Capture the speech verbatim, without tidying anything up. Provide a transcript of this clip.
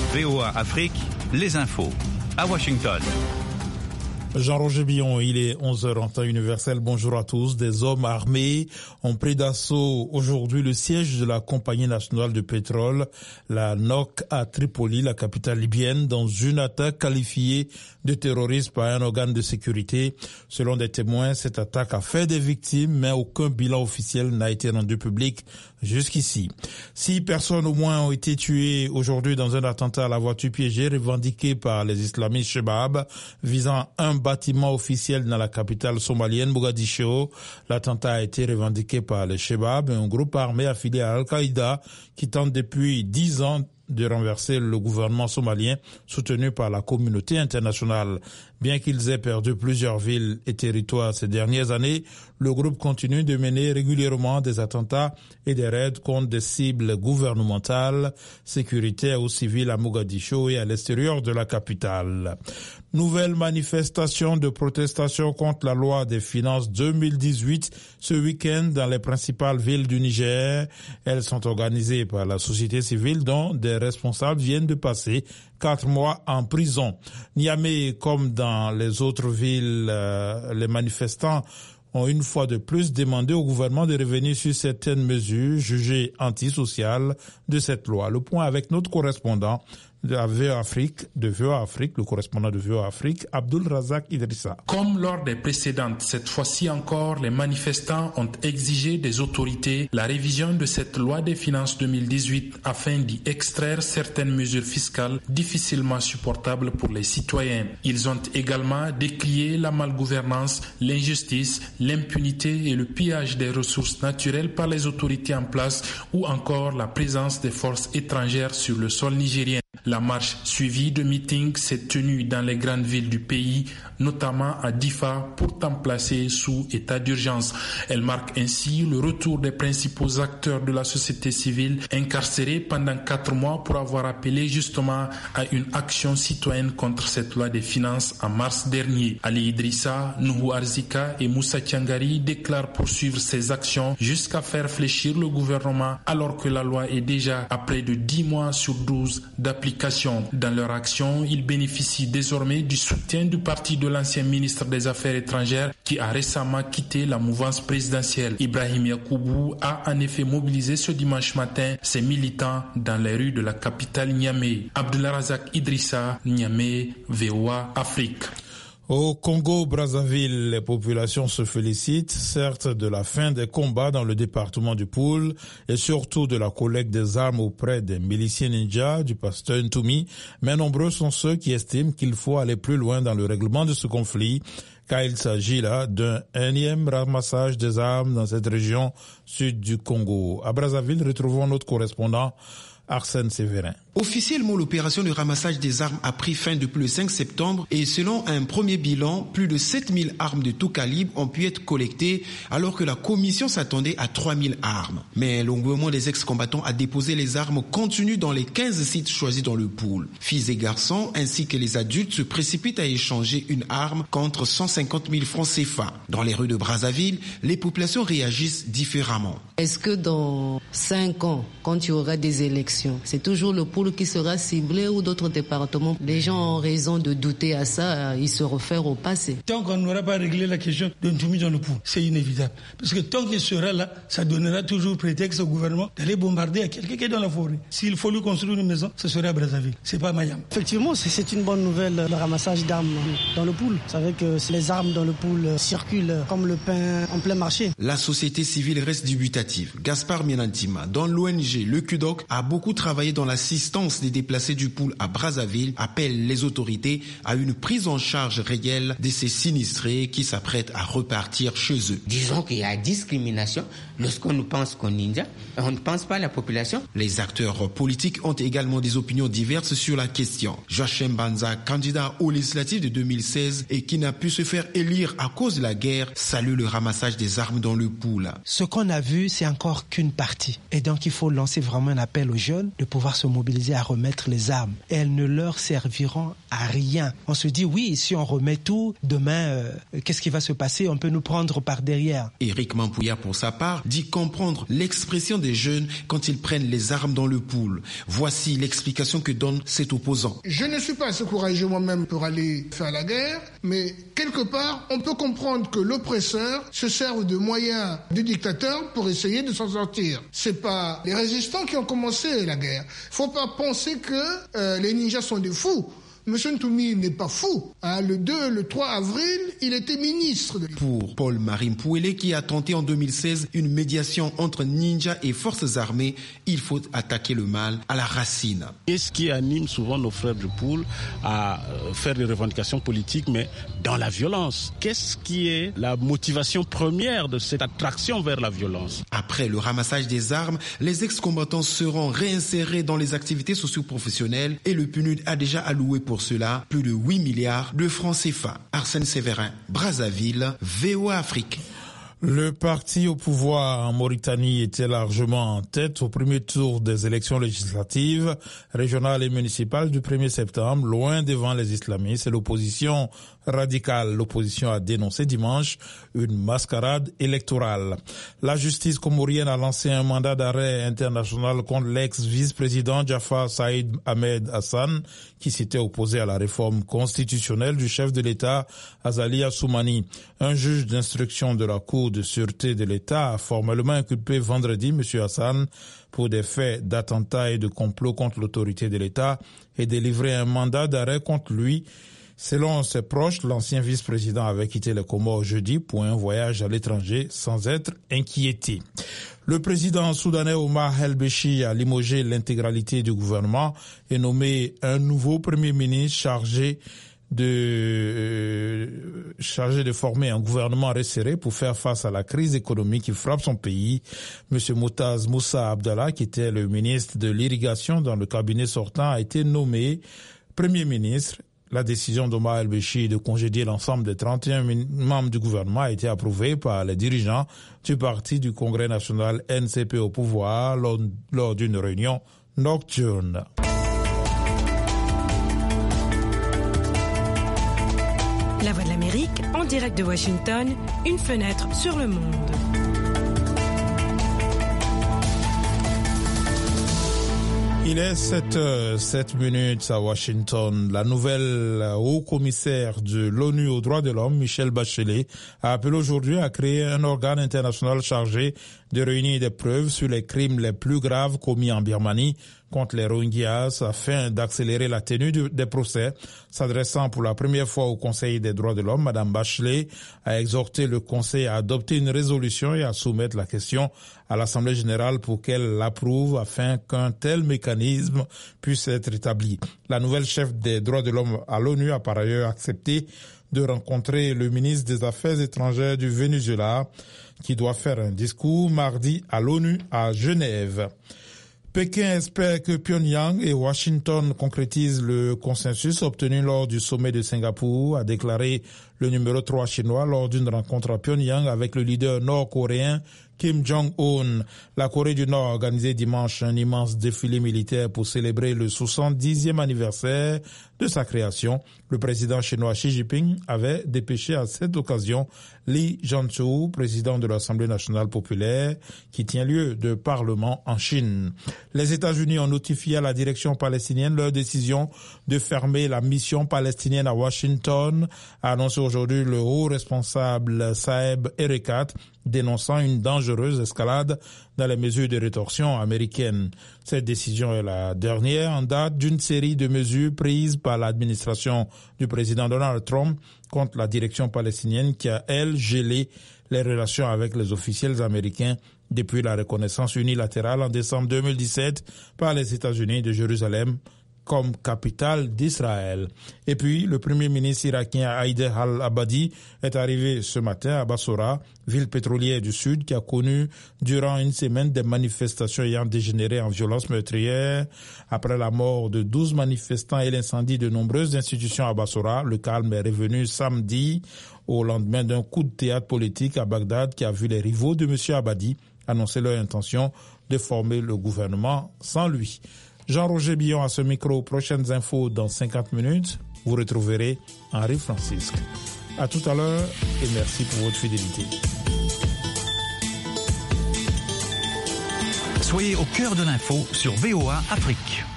V O A Afrique, les infos. À Washington. Jean-Roger Billon, il est onze heures en temps universel. Bonjour à tous. Des hommes armés ont pris d'assaut aujourd'hui le siège de la compagnie nationale de pétrole, la N O C, à Tripoli, la capitale libyenne, dans une attaque qualifiée de terrorisme par un organe de sécurité. Selon des témoins, cette attaque a fait des victimes, mais aucun bilan officiel n'a été rendu public jusqu'ici. Six personnes au moins ont été tuées aujourd'hui dans un attentat à la voiture piégée revendiqué par les islamistes Shebab, visant un bâtiment officiel dans la capitale somalienne, Mogadiscio. L'attentat a été revendiqué par les Shebab, un groupe armé affilié à Al-Qaïda qui tente depuis dix ans de renverser le gouvernement somalien soutenu par la communauté internationale. Bien qu'ils aient perdu plusieurs villes et territoires ces dernières années, le groupe continue de mener régulièrement des attentats et des raids contre des cibles gouvernementales, sécuritaires ou civiles à Mogadiscio et à l'extérieur de la capitale. Nouvelle manifestation de protestation contre la loi des finances deux mille dix-huit ce week-end dans les principales villes du Niger. Elles sont organisées par la société civile dont des responsables viennent de passer quatre mois en prison. Niamey, comme dans les autres villes, euh, les manifestants ont une fois de plus demandé au gouvernement de revenir sur certaines mesures jugées antisociales de cette loi. Le point avec notre correspondant de la V O A Afrique, de V O A Afrique, le correspondant de V O A Afrique, Abdul Razak Idrissa. Comme lors des précédentes, cette fois-ci encore, les manifestants ont exigé des autorités la révision de cette loi des finances deux mille dix-huit afin d'y extraire certaines mesures fiscales difficilement supportables pour les citoyens. Ils ont également décrié la malgouvernance, l'injustice, l'impunité et le pillage des ressources naturelles par les autorités en place ou encore la présence des forces étrangères sur le sol nigérien. La marche suivie de meetings s'est tenue dans les grandes villes du pays, notamment à Difa, pourtant placée sous état d'urgence. Elle marque ainsi le retour des principaux acteurs de la société civile incarcérés pendant quatre mois pour avoir appelé justement à une action citoyenne contre cette loi des finances en mars dernier. Ali Idrissa, Nuhu Arzika et Moussa Tiangari déclarent poursuivre ces actions jusqu'à faire fléchir le gouvernement alors que la loi est déjà à près de dix mois sur douze d'application. Dans leur action, ils bénéficient désormais du soutien du parti de l'ancien ministre des Affaires étrangères qui a récemment quitté la mouvance présidentielle. Ibrahim Yacoubou a en effet mobilisé ce dimanche matin ses militants dans les rues de la capitale Niamey. Abdullah Razak Idrissa, Niamey, V O A Afrique. Au Congo-Brazzaville, les populations se félicitent, certes, de la fin des combats dans le département du Poul et surtout de la collecte des armes auprès des miliciens ninjas du pasteur Ntoumi, mais nombreux sont ceux qui estiment qu'il faut aller plus loin dans le règlement de ce conflit, car il s'agit là d'un énième ramassage des armes dans cette région sud du Congo. À Brazzaville, retrouvons notre correspondant Arsène Sévérin. Officiellement, l'opération de ramassage des armes a pris fin depuis le cinq septembre et selon un premier bilan, plus de sept mille armes de tout calibre ont pu être collectées alors que la commission s'attendait à trois mille armes. Mais le gouvernement des ex-combattants a déposé les armes contenues dans les quinze sites choisis dans le pool. Filles et garçons ainsi que les adultes se précipitent à échanger une arme contre cent cinquante mille francs C F A. Dans les rues de Brazzaville, les populations réagissent différemment. Est-ce que dans cinq ans, quand il y aura des élections, c'est toujours le pool qui sera ciblé ou d'autres départements? Les gens ont raison de douter à ça, ils se réfèrent au passé. Tant qu'on n'aura pas réglé la question de Ntoumi dans le pool, c'est inévitable. Parce que tant qu'il sera là, ça donnera toujours prétexte au gouvernement d'aller bombarder à quelqu'un qui est dans la forêt. S'il faut lui construire une maison, ce serait à Brazzaville, c'est pas à Mayam. Effectivement, c'est une bonne nouvelle, le ramassage d'armes dans le pool. Vous savez que les armes dans le pool circulent comme le pain en plein marché. La société civile reste dubitative. Gaspard Mianantima, dans l'O N G Le C U D O C, a beaucoup travaillé dans l'assistance des déplacés du pool à Brazzaville, appelle les autorités à une prise en charge réelle de ces sinistrés qui s'apprêtent à repartir chez eux. Disons qu'il y a discrimination lorsqu'on nous pense qu'on ninja, on ne pense pas à la population. Les acteurs politiques ont également des opinions diverses sur la question. Joachim Banza, candidat aux législatives de deux mille seize et qui n'a pu se faire élire à cause de la guerre, salue le ramassage des armes dans le pool. Ce qu'on a vu, c'est encore qu'une partie. Et donc il faut lancer vraiment un appel aux jeunes jeunes de pouvoir se mobiliser à remettre les armes. Et elles ne leur serviront à rien. On se dit, oui, si on remet tout, demain, euh, qu'est-ce qui va se passer? On peut nous prendre par derrière. Éric Mampouya, pour sa part, dit comprendre l'expression des jeunes quand ils prennent les armes dans le pool. Voici l'explication que donne cet opposant. Je ne suis pas assez courageux moi-même pour aller faire la guerre, mais quelque part, on peut comprendre que l'oppresseur se serve de moyens du dictateur pour essayer de s'en sortir. C'est pas les résistants qui ont commencé la guerre. Faut pas penser que euh, les ninjas sont des fous. Monsieur Ntoumi n'est pas fou. Hein, le deux, le trois avril, il était ministre. De... Pour Paul-Marie Mpouélé, qui a tenté en deux mille seize une médiation entre ninjas et forces armées, il faut attaquer le mal à la racine. Qu'est-ce qui anime souvent nos frères du pool à faire des revendications politiques, mais dans la violence? Qu'est-ce qui est la motivation première de cette attraction vers la violence? Après le ramassage des armes, les ex-combattants seront réinsérés dans les activités socio-professionnelles et le P N U D a déjà alloué pour cela plus de huit milliards de francs C F A. Arsène Séverin, Brazzaville, V O A Afrique. Le parti au pouvoir en Mauritanie était largement en tête au premier tour des élections législatives, régionales et municipales du premier septembre, loin devant les islamistes et l'opposition radicale. L'opposition a dénoncé dimanche une mascarade électorale. La justice comorienne a lancé un mandat d'arrêt international contre l'ex-vice-président Jafar Saïd Ahmed Hassan, qui s'était opposé à la réforme constitutionnelle du chef de l'État Azali Assoumani. Un juge d'instruction de la Cour de sûreté de l'État a formellement inculpé vendredi M. Hassan pour des faits d'attentat et de complot contre l'autorité de l'État et délivré un mandat d'arrêt contre lui. Selon ses proches, l'ancien vice-président avait quitté les Comores jeudi pour un voyage à l'étranger sans être inquiété. Le président soudanais Omar El-Béchi a limogé l'intégralité du gouvernement et nommé un nouveau premier ministre chargé de euh, chargé de former un gouvernement resserré pour faire face à la crise économique qui frappe son pays. Monsieur Moutaz Moussa Abdallah, qui était le ministre de l'irrigation dans le cabinet sortant, a été nommé premier ministre. La décision d'Omar El-Béchi de congédier l'ensemble des trente et un membres du gouvernement a été approuvée par les dirigeants du parti du Congrès national N C P au pouvoir lors, lors d'une réunion nocturne. La Voix de l'Amérique, en direct de Washington, une fenêtre sur le monde. Il est sept heures sept minutes à Washington. La nouvelle haut-commissaire de l'ONU aux droits de l'homme, Michelle Bachelet, a appelé aujourd'hui à créer un organe international chargé de réunir des preuves sur les crimes les plus graves commis en Birmanie contre les Rohingyas afin d'accélérer la tenue des procès. S'adressant pour la première fois au Conseil des droits de l'homme, Madame Bachelet a exhorté le Conseil à adopter une résolution et à soumettre la question à l'Assemblée générale pour qu'elle l'approuve afin qu'un tel mécanisme puisse être établi. La nouvelle chef des droits de l'homme à l'ONU a par ailleurs accepté de rencontrer le ministre des Affaires étrangères du Venezuela qui doit faire un discours mardi à l'ONU à Genève. Pékin espère que Pyongyang et Washington concrétisent le consensus obtenu lors du sommet de Singapour, a déclaré le numéro trois chinois lors d'une rencontre à Pyongyang avec le leader nord-coréen Kim Jong-un. La Corée du Nord a organisé dimanche un immense défilé militaire pour célébrer le soixante-dixième anniversaire de sa création. Le président chinois Xi Jinping avait dépêché à cette occasion Lee Jianchu, président de l'Assemblée nationale populaire, qui tient lieu de parlement en Chine. Les États-Unis ont notifié à la direction palestinienne leur décision de fermer la mission palestinienne à Washington, a annoncé aujourd'hui le haut responsable Saeb Erekat, dénonçant une dangereuse escalade dans les mesures de rétorsion américaines. Cette décision est la dernière en date d'une série de mesures prises par l'administration du président Donald Trump contre la direction palestinienne qui a, elle, gelé les relations avec les officiels américains depuis la reconnaissance unilatérale en décembre deux mille dix-sept par les États-Unis de Jérusalem comme capitale d'Israël. Et puis, le premier ministre irakien Haïder al-Abadi est arrivé ce matin à Bassora, ville pétrolière du Sud, qui a connu durant une semaine des manifestations ayant dégénéré en violence meurtrière. Après la mort de douze manifestants et l'incendie de nombreuses institutions à Bassora, le calme est revenu samedi au lendemain d'un coup de théâtre politique à Bagdad qui a vu les rivaux de M. Abadi annoncé leur intention de former le gouvernement sans lui. Jean-Roger Billon à ce micro. Prochaines infos dans cinquante minutes. Vous retrouverez Henri Francisque. À tout à l'heure et merci pour votre fidélité. Soyez au cœur de l'info sur V O A Afrique.